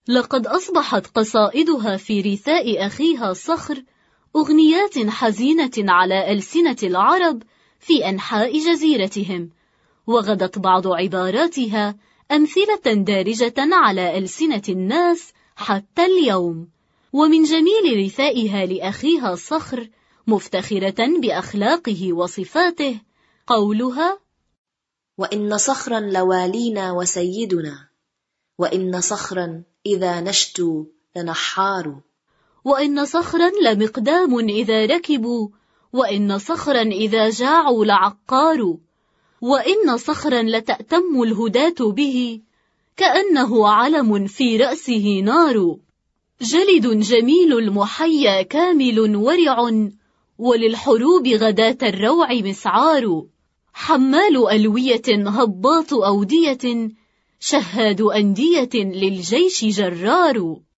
لقد أصبحت قصائدها في رثاء أخيها الصخر أغنيات حزينة على ألسنة العرب في أنحاء جزيرتهم، وغدت بعض عباراتها أمثلة دارجة على ألسنة الناس حتى اليوم. ومن جميل رثائها لأخيها الصخر مفتخرة بأخلاقه وصفاته قولها: وإن صخرا لوالينا وسيدنا، وإن صخرا إذا نشتوا لنحار، وإن صخرا لمقدام إذا ركبوا، وإن صخرا إذا جاعوا لعقار، وإن صخرا لتأتم الهداة به كأنه علم في رأسه نار. جلد جميل المحيا كامل ورع، وللحروب غداة الروع مسعار. حمال ألوية هباط أودية، شهاد أندية للجيش جرار.